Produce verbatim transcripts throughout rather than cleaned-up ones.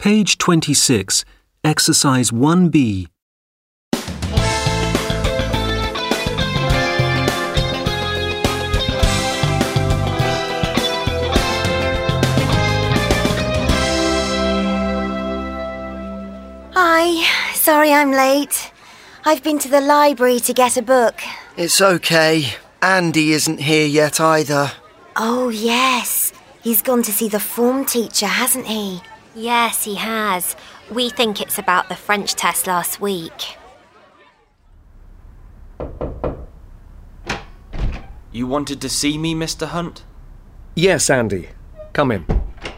Page twenty-six, Exercise one B. Hi, sorry I'm late. I've been to the library to get a book. It's okay. Andy isn't here yet either. Oh, yes. He's gone to see the form teacher, hasn't he? Yes, he has. We think it's about the French test last week. You wanted to see me, Mister Hunt? Yes, Andy. Come in.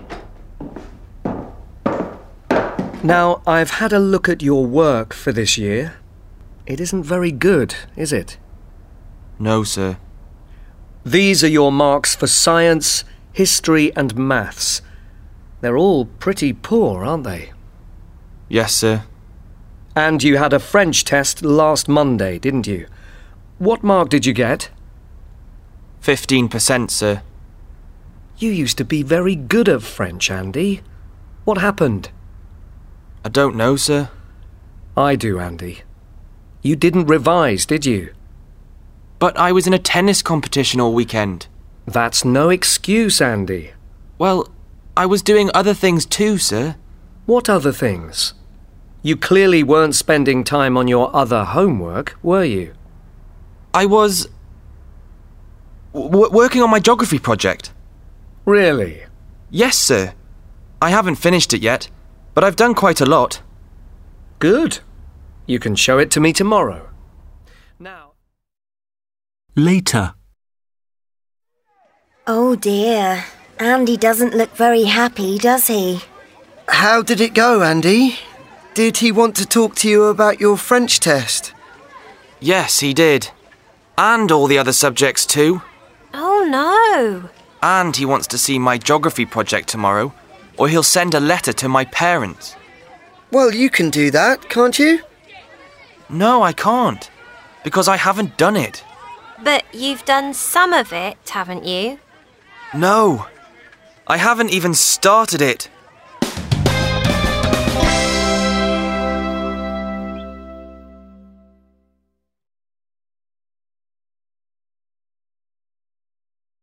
Now, I've had a look at your work for this year. It isn't very good, is it? No, sir. These are your marks for science, history and maths. They're all pretty poor, aren't they? Yes, sir. And you had a French test last Monday, didn't you? What mark did you get? Fifteen percent, sir. You used to be very good at French, Andy. What happened? I don't know, sir. I do, Andy. You didn't revise, did you? But I was in a tennis competition all weekend. That's no excuse, Andy. Well, I was doing other things too, sir. What other things? You clearly weren't spending time on your other homework, were you? I was... W- working on my geography project. Really? Yes, sir. I haven't finished it yet, but I've done quite a lot. Good. You can show it to me tomorrow. Now... Later. Oh dear. Andy doesn't look very happy, does he? How did it go, Andy? Did he want to talk to you about your French test? Yes, he did. And all the other subjects too. Oh, no. And he wants to see my geography project tomorrow, or he'll send a letter to my parents. Well, you can do that, can't you? No, I can't, because I haven't done it. But you've done some of it, haven't you? No, I haven't even started it.